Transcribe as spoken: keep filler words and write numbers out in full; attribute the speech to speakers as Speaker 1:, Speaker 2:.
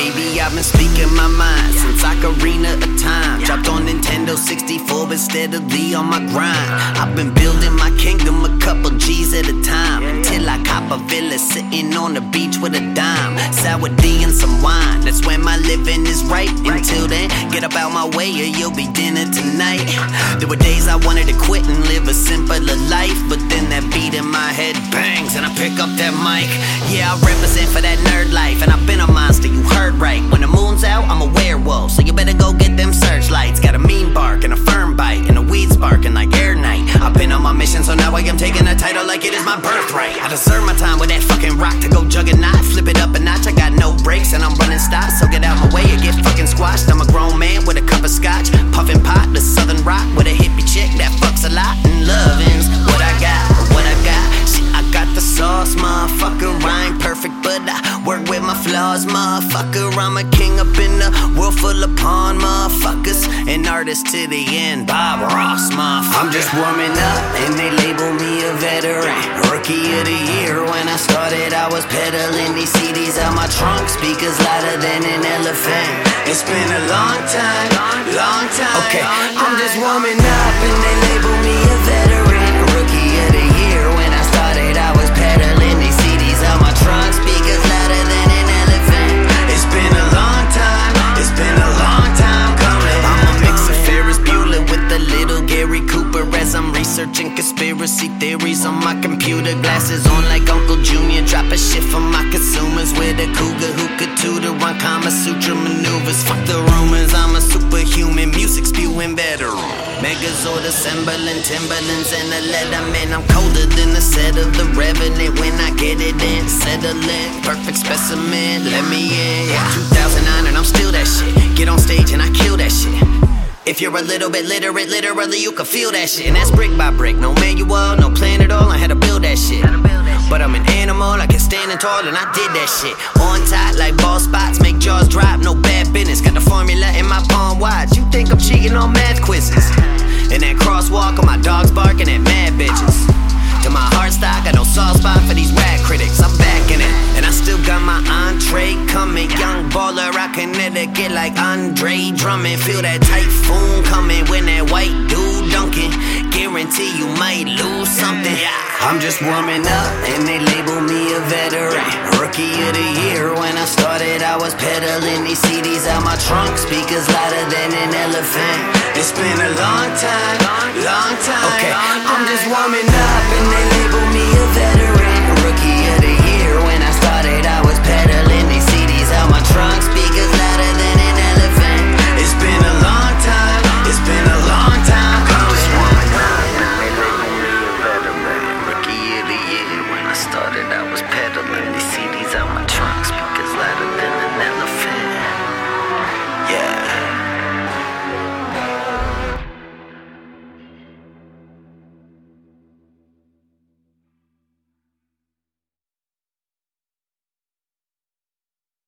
Speaker 1: Baby, I've been speaking my mind since Ocarina of Time. Dropped on Nintendo sixty-four, but steadily on my grind. I've been building my kingdom a couple G's at a time, until I cop a villa sitting on the beach with a dime. Sour D and some wine, that's when my living is right. Until then, get up out my way or you'll be dinner tonight. There were days I wanted to quit and live a simpler life, but then that beat in my head bangs and I pick up that mic. Yeah, I represent for that nerd life, and I've been a monster, you heard right. When the moon's out, I'm a werewolf, so you better go get them searchlights. Got a mean bark and a firm bite, and a weed sparking like air night. I've been on my mission, so now I am taking a title like it is my birthright. I deserve my time with that fucking rock to go juggernaut. Flip it up a notch, I got no brakes and I'm running stops, so get out my way or get fucking squashed. I'm a grown man with a cup of scotch, puffing pot, the southern rock with a hippie chick that fucks a lot. And lovin's what I got, what I got. See, I got the sauce, motherfucker. I ain't perfect, but I work with my flaws, motherfucker. I'm a king up in the world full of pawn motherfuckers, an artist to the end, Bob Ross, motherfucker. I'm just warming up and they label me a veteran, rookie of the year. When I started, I was peddling these C Ds out my trunk, speakers louder than an elephant. It's been a long time, long time. Okay, I'm just warming up and they label me a veteran, rookie of the year. When I started, I was peddling these C Ds out my trunk, speakers louder than an elephant. It's been a long time, it's been a long time coming. I'm a mix of Ferris Bueller with a little Gary Cooper, as I'm researching conspiracy theories on my computer. Glasses on like Uncle Junior, drop a shit for my consumers with a cougar who could tutor on Kama Sutra maneuvers. Fuck the rumors, I'm a superhuman, music spewing veteran. Megazord assembling Timberlands and a Leatherman. I'm colder than the set of The Revenant. When I get it in, settle in, perfect specimen, let me in. Yeah, two thousand nine and I'm still that shit. Get on stage and I kill that shit. If you're a little bit literate, literally you can feel that shit. And that's brick by brick, no manual, no plan at all. I had to build that shit. But I'm an animal, I can stand tall and I did that shit. On top like ball spots, make jaws drop, no bad business. Got the formula in my palm watch. You think I'm cheating on math quizzes? And that crosswalk on my dogs barking at mad bitches. To my heart stock, got no soft spot for these rap critics. I'm back in it, and I still got my entree coming. Young baller, I can get like Andre Drummond. Feel that typhoon coming when that white dude dunking. Guarantee you might lose something. I'm just warming up, and they label me a veteran, rookie of the year. When I started, I was peddling these C Ds out my trunk, speakers louder than an elephant. It's been a long time, long time. Okay, I'm just warming up and they label me a veteran.